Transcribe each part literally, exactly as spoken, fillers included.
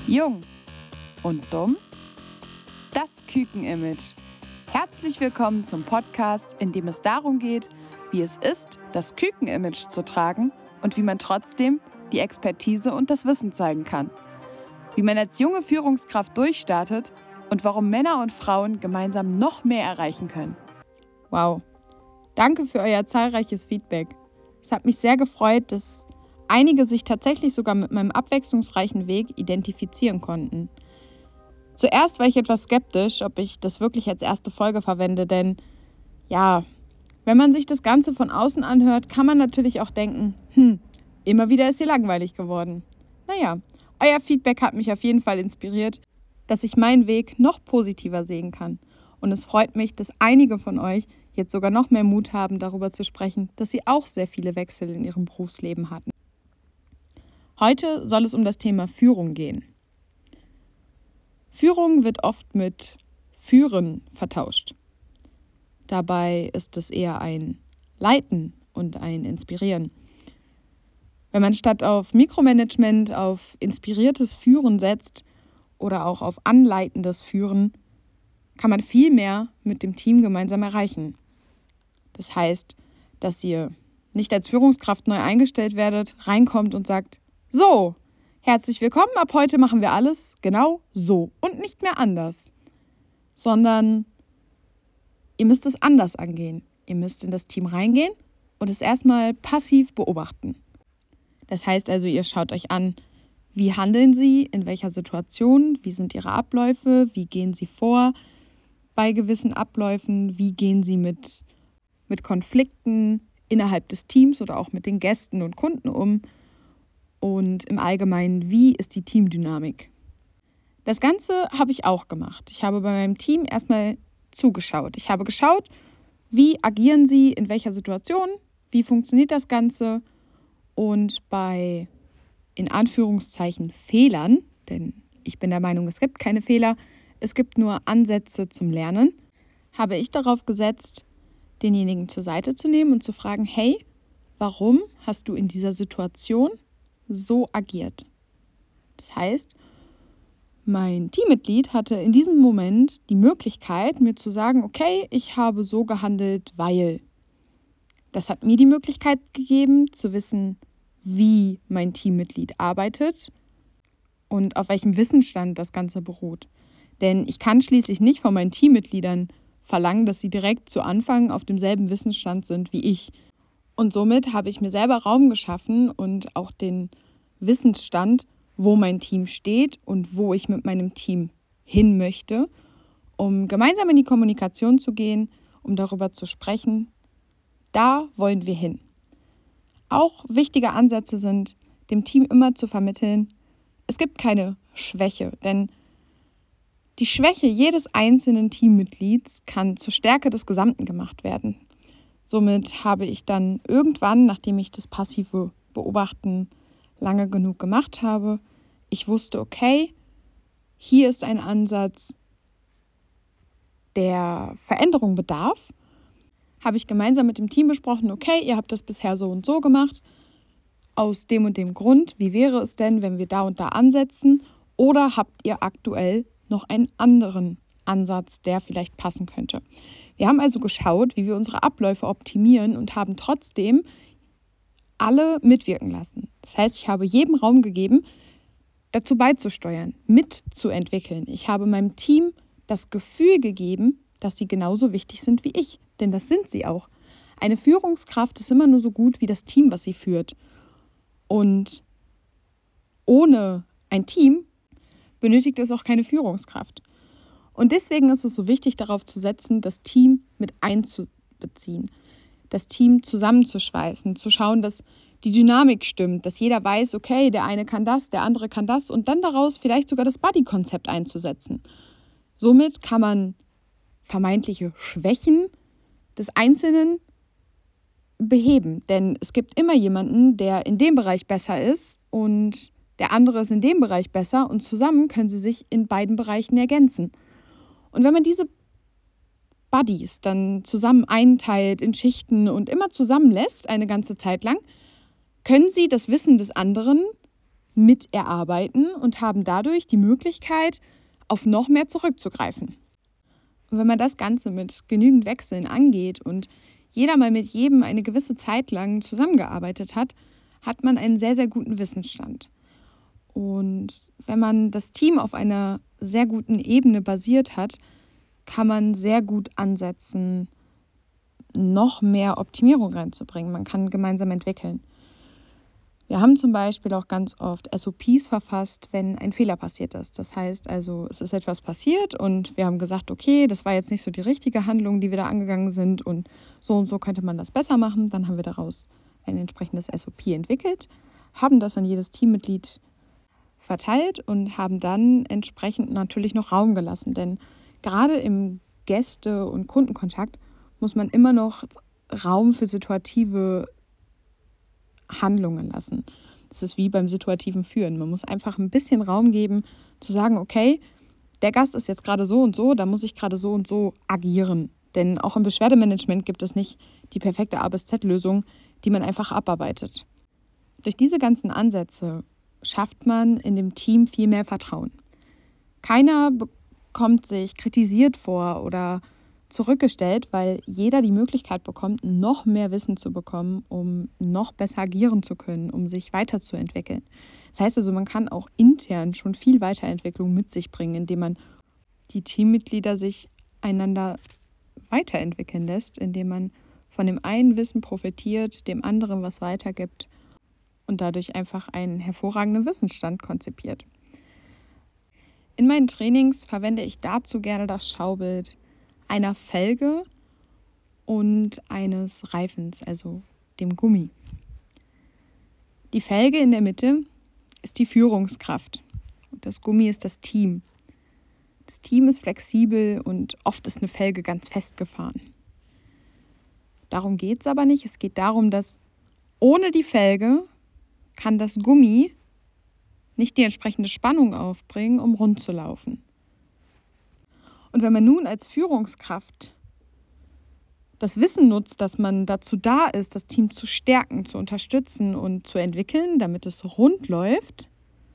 Jung und dumm? Das Küken-Image. Herzlich willkommen zum Podcast, in dem es darum geht, wie es ist, das Küken-Image zu tragen und wie man trotzdem die Expertise und das Wissen zeigen kann. Wie man als junge Führungskraft durchstartet und warum Männer und Frauen gemeinsam noch mehr erreichen können. Wow, danke für euer zahlreiches Feedback. Es hat mich sehr gefreut, dass einige sich tatsächlich sogar mit meinem abwechslungsreichen Weg identifizieren konnten. Zuerst war ich etwas skeptisch, ob ich das wirklich als erste Folge verwende, denn ja, wenn man sich das Ganze von außen anhört, kann man natürlich auch denken, hm, immer wieder ist hier langweilig geworden. Naja, euer Feedback hat mich auf jeden Fall inspiriert, dass ich meinen Weg noch positiver sehen kann. Und es freut mich, dass einige von euch jetzt sogar noch mehr Mut haben, darüber zu sprechen, dass sie auch sehr viele Wechsel in ihrem Berufsleben hatten. Heute soll es um das Thema Führung gehen. Führung wird oft mit Führen vertauscht. Dabei ist es eher ein Leiten und ein Inspirieren. Wenn man statt auf Mikromanagement auf inspiriertes Führen setzt oder auch auf anleitendes Führen, kann man viel mehr mit dem Team gemeinsam erreichen. Das heißt, dass ihr nicht als Führungskraft neu eingestellt werdet, reinkommt und sagt, so, herzlich willkommen, ab heute machen wir alles genau so und nicht mehr anders. Sondern ihr müsst es anders angehen. Ihr müsst in das Team reingehen und es erstmal passiv beobachten. Das heißt also, ihr schaut euch an, wie handeln sie, in welcher Situation, wie sind ihre Abläufe, wie gehen sie vor bei gewissen Abläufen, wie gehen sie mit, mit Konflikten innerhalb des Teams oder auch mit den Gästen und Kunden um. Und im Allgemeinen, wie ist die Teamdynamik? Das Ganze habe ich auch gemacht. Ich habe bei meinem Team erstmal zugeschaut. Ich habe geschaut, wie agieren sie, in welcher Situation, wie funktioniert das Ganze. Und bei, in Anführungszeichen, Fehlern, denn ich bin der Meinung, es gibt keine Fehler, es gibt nur Ansätze zum Lernen, habe ich darauf gesetzt, denjenigen zur Seite zu nehmen und zu fragen, hey, warum hast du in dieser Situation so agiert? Das heißt, mein Teammitglied hatte in diesem Moment die Möglichkeit, mir zu sagen, okay, ich habe so gehandelt, weil. Das hat mir die Möglichkeit gegeben, zu wissen, wie mein Teammitglied arbeitet und auf welchem Wissensstand das Ganze beruht. Denn ich kann schließlich nicht von meinen Teammitgliedern verlangen, dass sie direkt zu Anfang auf demselben Wissensstand sind wie ich. Und somit habe ich mir selber Raum geschaffen und auch den Wissensstand, wo mein Team steht und wo ich mit meinem Team hin möchte, um gemeinsam in die Kommunikation zu gehen, um darüber zu sprechen, da wollen wir hin. Auch wichtige Ansätze sind, dem Team immer zu vermitteln, es gibt keine Schwäche, denn die Schwäche jedes einzelnen Teammitglieds kann zur Stärke des Gesamten gemacht werden. Somit habe ich dann irgendwann, nachdem ich das passive Beobachten lange genug gemacht habe, ich wusste, okay, hier ist ein Ansatz, der Veränderung bedarf. Habe ich gemeinsam mit dem Team besprochen, okay, ihr habt das bisher so und so gemacht, aus dem und dem Grund. Wie wäre es denn, wenn wir da und da ansetzen? Oder habt ihr aktuell noch einen anderen Ansatz, der vielleicht passen könnte? Wir haben also geschaut, wie wir unsere Abläufe optimieren und haben trotzdem alle mitwirken lassen. Das heißt, ich habe jedem Raum gegeben, dazu beizusteuern, mitzuentwickeln. Ich habe meinem Team das Gefühl gegeben, dass sie genauso wichtig sind wie ich. Denn das sind sie auch. Eine Führungskraft ist immer nur so gut wie das Team, was sie führt. Und ohne ein Team benötigt es auch keine Führungskraft. Und deswegen ist es so wichtig, darauf zu setzen, das Team mit einzubeziehen, das Team zusammenzuschweißen, zu schauen, dass die Dynamik stimmt, dass jeder weiß, okay, der eine kann das, der andere kann das und dann daraus vielleicht sogar das Buddy-Konzept einzusetzen. Somit kann man vermeintliche Schwächen des Einzelnen beheben, denn es gibt immer jemanden, der in dem Bereich besser ist und der andere ist in dem Bereich besser und zusammen können sie sich in beiden Bereichen ergänzen. Und wenn man diese Buddies dann zusammen einteilt in Schichten und immer zusammenlässt, eine ganze Zeit lang, können sie das Wissen des anderen mit erarbeiten und haben dadurch die Möglichkeit, auf noch mehr zurückzugreifen. Und wenn man das Ganze mit genügend Wechseln angeht und jeder mal mit jedem eine gewisse Zeit lang zusammengearbeitet hat, hat man einen sehr, sehr guten Wissensstand. Und wenn man das Team auf einer sehr guten Ebene basiert hat, kann man sehr gut ansetzen, noch mehr Optimierung reinzubringen. Man kann gemeinsam entwickeln. Wir haben zum Beispiel auch ganz oft S O Ps verfasst, wenn ein Fehler passiert ist. Das heißt also, es ist etwas passiert und wir haben gesagt, okay, das war jetzt nicht so die richtige Handlung, die wir da angegangen sind und so und so könnte man das besser machen. Dann haben wir daraus ein entsprechendes S O P entwickelt, haben das an jedes Teammitglied verteilt und haben dann entsprechend natürlich noch Raum gelassen. Denn gerade im Gäste- und Kundenkontakt muss man immer noch Raum für situative Handlungen lassen. Das ist wie beim situativen Führen. Man muss einfach ein bisschen Raum geben, zu sagen, okay, der Gast ist jetzt gerade so und so, da muss ich gerade so und so agieren. Denn auch im Beschwerdemanagement gibt es nicht die perfekte A bis Z-Lösung, die man einfach abarbeitet. Durch diese ganzen Ansätze schafft man in dem Team viel mehr Vertrauen. Keiner bekommt sich kritisiert vor oder zurückgestellt, weil jeder die Möglichkeit bekommt, noch mehr Wissen zu bekommen, um noch besser agieren zu können, um sich weiterzuentwickeln. Das heißt also, man kann auch intern schon viel Weiterentwicklung mit sich bringen, indem man die Teammitglieder sich einander weiterentwickeln lässt, indem man von dem einen Wissen profitiert, dem anderen was weitergibt und dadurch einfach einen hervorragenden Wissensstand konzipiert. In meinen Trainings verwende ich dazu gerne das Schaubild einer Felge und eines Reifens, also dem Gummi. Die Felge in der Mitte ist die Führungskraft und das Gummi ist das Team. Das Team ist flexibel und oft ist eine Felge ganz festgefahren. Darum geht es aber nicht. Es geht darum, dass ohne die Felge kann das Gummi nicht die entsprechende Spannung aufbringen, um rund zu laufen. Und wenn man nun als Führungskraft das Wissen nutzt, dass man dazu da ist, das Team zu stärken, zu unterstützen und zu entwickeln, damit es rund läuft,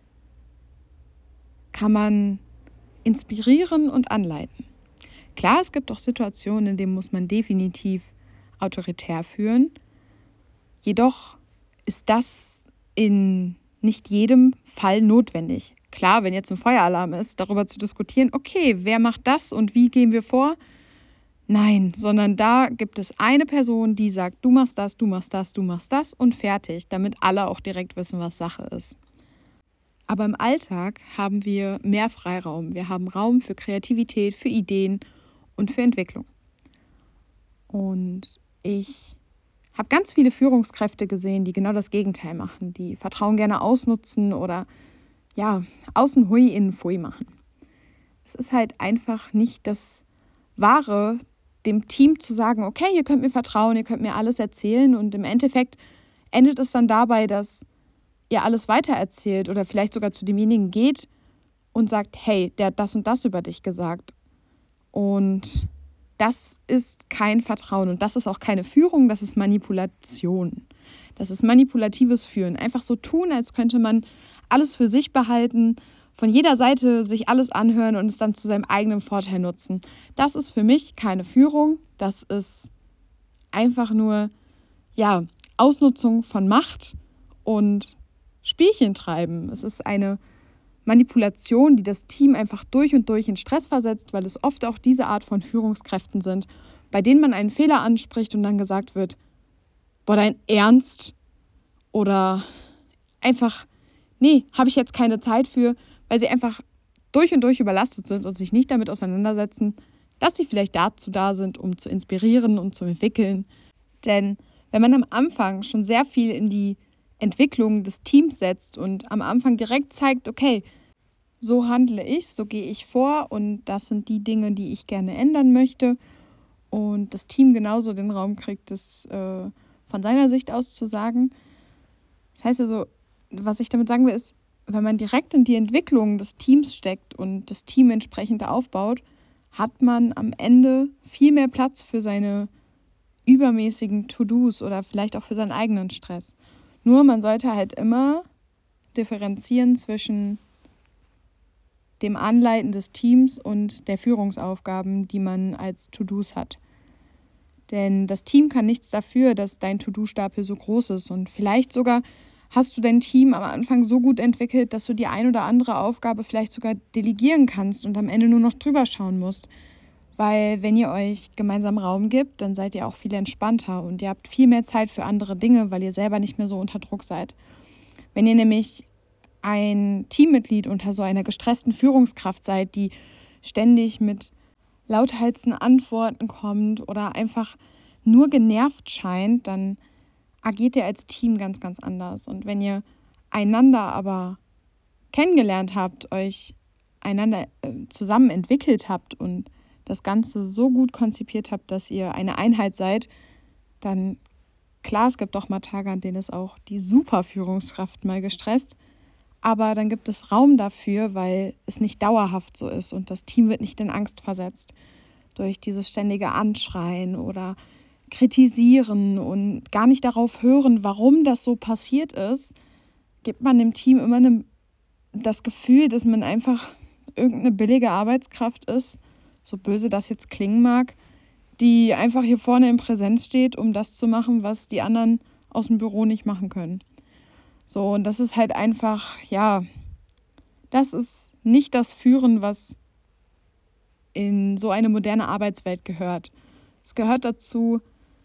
kann man inspirieren und anleiten. Klar, es gibt auch Situationen, in denen muss man definitiv autoritär führen. Jedoch ist das in nicht jedem Fall notwendig. Klar, wenn jetzt ein Feueralarm ist, darüber zu diskutieren, okay, wer macht das und wie gehen wir vor? Nein, sondern da gibt es eine Person, die sagt, du machst das, du machst das, du machst das und fertig, damit alle auch direkt wissen, was Sache ist. Aber im Alltag haben wir mehr Freiraum. Wir haben Raum für Kreativität, für Ideen und für Entwicklung. Und ich habe ganz viele Führungskräfte gesehen, die genau das Gegenteil machen, die Vertrauen gerne ausnutzen oder ja, außen hui, innen pfui machen. Es ist halt einfach nicht das Wahre, dem Team zu sagen, okay, ihr könnt mir vertrauen, ihr könnt mir alles erzählen und im Endeffekt endet es dann dabei, dass ihr alles weitererzählt oder vielleicht sogar zu demjenigen geht und sagt, hey, der hat das und das über dich gesagt. Und das ist kein Vertrauen und das ist auch keine Führung, das ist Manipulation. Das ist manipulatives Führen. Einfach so tun, als könnte man alles für sich behalten, von jeder Seite sich alles anhören und es dann zu seinem eigenen Vorteil nutzen. Das ist für mich keine Führung, das ist einfach nur ja, Ausnutzung von Macht und Spielchen treiben. Es ist eine Manipulation, die das Team einfach durch und durch in Stress versetzt, weil es oft auch diese Art von Führungskräften sind, bei denen man einen Fehler anspricht und dann gesagt wird, boah, dein Ernst? Oder einfach, nee, habe ich jetzt keine Zeit für, weil sie einfach durch und durch überlastet sind und sich nicht damit auseinandersetzen, dass sie vielleicht dazu da sind, um zu inspirieren und zu entwickeln. Denn wenn man am Anfang schon sehr viel in die Entwicklung des Teams setzt und am Anfang direkt zeigt, okay, so handle ich, so gehe ich vor und das sind die Dinge, die ich gerne ändern möchte und das Team genauso den Raum kriegt, das äh, von seiner Sicht aus zu sagen. Das heißt also, was ich damit sagen will, ist, wenn man direkt in die Entwicklung des Teams steckt und das Team entsprechend aufbaut, hat man am Ende viel mehr Platz für seine übermäßigen To-Dos oder vielleicht auch für seinen eigenen Stress. Nur man sollte halt immer differenzieren zwischen dem Anleiten des Teams und der Führungsaufgaben, die man als To-Dos hat. Denn das Team kann nichts dafür, dass dein To-Do-Stapel so groß ist. Und vielleicht sogar hast du dein Team am Anfang so gut entwickelt, dass du die ein oder andere Aufgabe vielleicht sogar delegieren kannst und am Ende nur noch drüber schauen musst. Weil wenn ihr euch gemeinsam Raum gibt, dann seid ihr auch viel entspannter und ihr habt viel mehr Zeit für andere Dinge, weil ihr selber nicht mehr so unter Druck seid. Wenn ihr nämlich ein Teammitglied unter so einer gestressten Führungskraft seid, die ständig mit lauthälsigen Antworten kommt oder einfach nur genervt scheint, dann agiert ihr als Team ganz, ganz anders. Und wenn ihr einander aber kennengelernt habt, euch einander äh, zusammen entwickelt habt und das Ganze so gut konzipiert habt, dass ihr eine Einheit seid, dann klar, es gibt auch mal Tage, an denen ist auch die Superführungskraft mal gestresst, aber dann gibt es Raum dafür, weil es nicht dauerhaft so ist und das Team wird nicht in Angst versetzt durch dieses ständige Anschreien oder Kritisieren und gar nicht darauf hören, warum das so passiert ist, gibt man dem Team immer eine, das Gefühl, dass man einfach irgendeine billige Arbeitskraft ist, so böse das jetzt klingen mag, die einfach hier vorne in Präsenz steht, um das zu machen, was die anderen aus dem Büro nicht machen können. So, und das ist halt einfach, ja, das ist nicht das Führen, was in so eine moderne Arbeitswelt gehört. Es gehört dazu,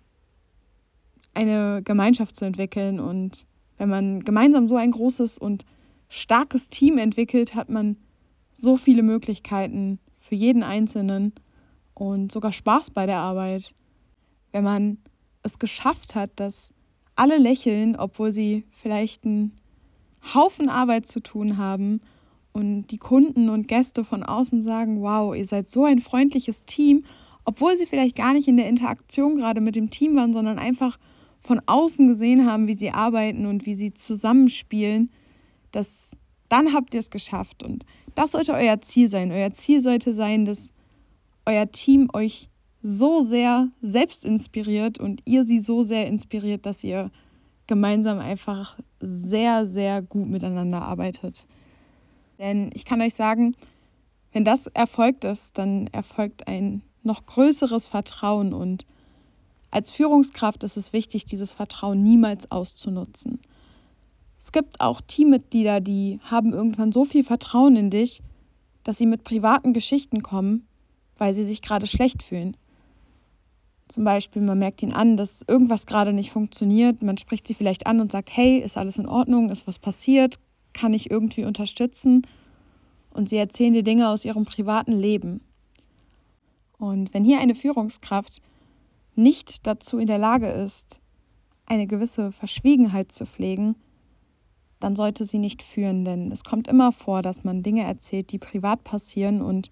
eine Gemeinschaft zu entwickeln, und wenn man gemeinsam so ein großes und starkes Team entwickelt, hat man so viele Möglichkeiten für jeden Einzelnen und sogar Spaß bei der Arbeit. Wenn man es geschafft hat, dass alle lächeln, obwohl sie vielleicht einen Haufen Arbeit zu tun haben und die Kunden und Gäste von außen sagen, wow, ihr seid so ein freundliches Team, obwohl sie vielleicht gar nicht in der Interaktion gerade mit dem Team waren, sondern einfach von außen gesehen haben, wie sie arbeiten und wie sie zusammenspielen, das, dann habt ihr es geschafft. Und das sollte euer Ziel sein. Euer Ziel sollte sein, dass euer Team euch so sehr selbst inspiriert und ihr sie so sehr inspiriert, dass ihr gemeinsam einfach sehr, sehr gut miteinander arbeitet. Denn ich kann euch sagen, wenn das erfolgt ist, dann erfolgt ein noch größeres Vertrauen, und als Führungskraft ist es wichtig, dieses Vertrauen niemals auszunutzen. Es gibt auch Teammitglieder, die haben irgendwann so viel Vertrauen in dich, dass sie mit privaten Geschichten kommen, weil sie sich gerade schlecht fühlen. Zum Beispiel, man merkt ihnen an, dass irgendwas gerade nicht funktioniert. Man spricht sie vielleicht an und sagt, hey, ist alles in Ordnung? Ist was passiert? Kann ich irgendwie unterstützen? Und sie erzählen dir Dinge aus ihrem privaten Leben. Und wenn hier eine Führungskraft nicht dazu in der Lage ist, eine gewisse Verschwiegenheit zu pflegen, dann sollte sie nicht führen, denn es kommt immer vor, dass man Dinge erzählt, die privat passieren, und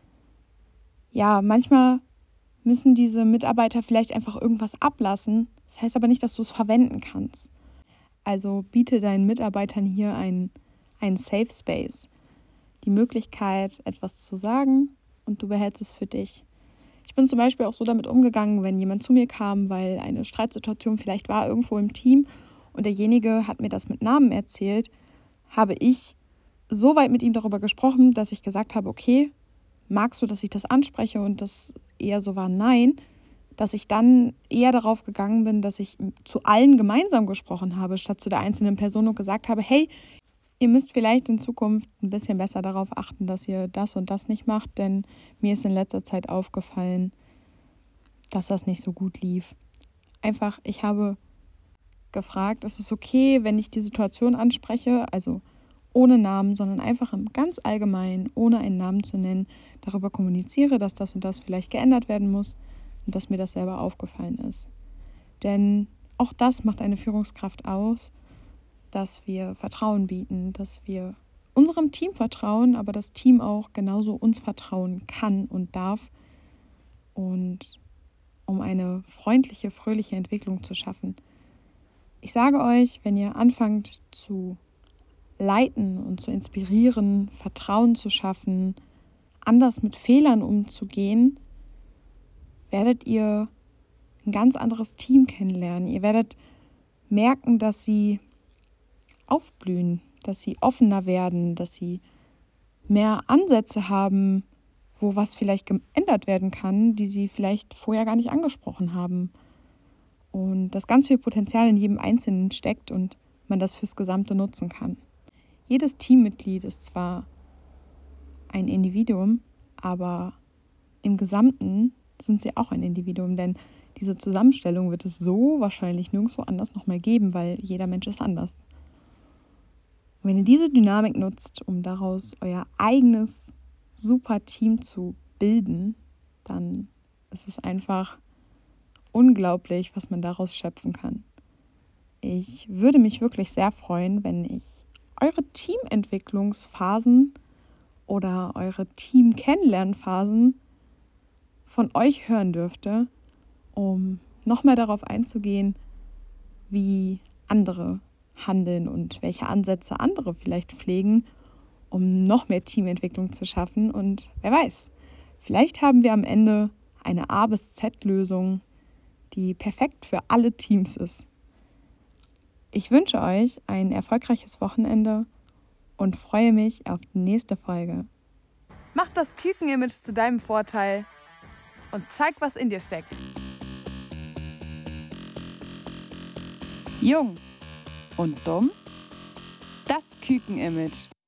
ja, manchmal müssen diese Mitarbeiter vielleicht einfach irgendwas ablassen. Das heißt aber nicht, dass du es verwenden kannst. Also biete deinen Mitarbeitern hier einen, einen Safe Space, die Möglichkeit, etwas zu sagen, und du behältst es für dich. Ich bin zum Beispiel auch so damit umgegangen, wenn jemand zu mir kam, weil eine Streitsituation vielleicht war irgendwo im Team und derjenige hat mir das mit Namen erzählt, habe ich so weit mit ihm darüber gesprochen, dass ich gesagt habe, okay, magst du, dass ich das anspreche? Und das eher so war, nein, dass ich dann eher darauf gegangen bin, dass ich zu allen gemeinsam gesprochen habe, statt zu der einzelnen Person, und gesagt habe, hey, ihr müsst vielleicht in Zukunft ein bisschen besser darauf achten, dass ihr das und das nicht macht, denn mir ist in letzter Zeit aufgefallen, dass das nicht so gut lief. Einfach, ich habe gefragt, ist es okay, wenn ich die Situation anspreche, also ohne Namen, sondern einfach im ganz allgemein, ohne einen Namen zu nennen, darüber kommuniziere, dass das und das vielleicht geändert werden muss und dass mir das selber aufgefallen ist. Denn auch das macht eine Führungskraft aus, dass wir Vertrauen bieten, dass wir unserem Team vertrauen, aber das Team auch genauso uns vertrauen kann und darf. Und um eine freundliche, fröhliche Entwicklung zu schaffen. Ich sage euch, wenn ihr anfangt zu leiten und zu inspirieren, Vertrauen zu schaffen, anders mit Fehlern umzugehen, werdet ihr ein ganz anderes Team kennenlernen. Ihr werdet merken, dass sie aufblühen, dass sie offener werden, dass sie mehr Ansätze haben, wo was vielleicht geändert werden kann, die sie vielleicht vorher gar nicht angesprochen haben. Und dass ganz viel Potenzial in jedem Einzelnen steckt und man das fürs Gesamte nutzen kann. Jedes Teammitglied ist zwar ein Individuum, aber im Gesamten sind sie auch ein Individuum, denn diese Zusammenstellung wird es so wahrscheinlich nirgendwo anders noch mehr geben, weil jeder Mensch ist anders. Und wenn ihr diese Dynamik nutzt, um daraus euer eigenes super Team zu bilden, dann ist es einfach unglaublich, was man daraus schöpfen kann. Ich würde mich wirklich sehr freuen, wenn ich eure Teamentwicklungsphasen oder eure Team-Kennenlernphasen von euch hören dürfte, um noch mehr darauf einzugehen, wie andere handeln und welche Ansätze andere vielleicht pflegen, um noch mehr Teamentwicklung zu schaffen. Und wer weiß, vielleicht haben wir am Ende eine A bis Z-Lösung, die perfekt für alle Teams ist. Ich wünsche euch ein erfolgreiches Wochenende und freue mich auf die nächste Folge. Mach das Küken-Image zu deinem Vorteil und zeig, was in dir steckt. Jung und dumm? Das Küken-Image.